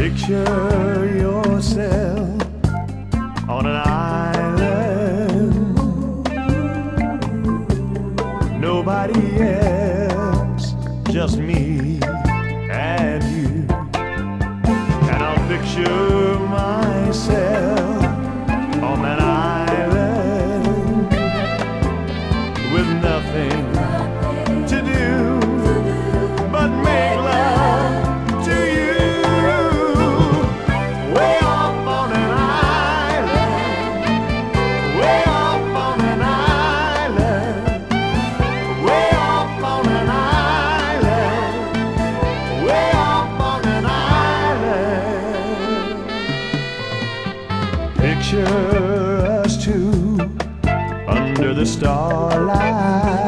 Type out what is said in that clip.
Picture yourself on an island, nobody else, just me and you. And I'll picture myself on that island with nothing to do but make love to you. Way off on an island, way off on an island, way off on an island, way off on an island. Picture us two under the starlight,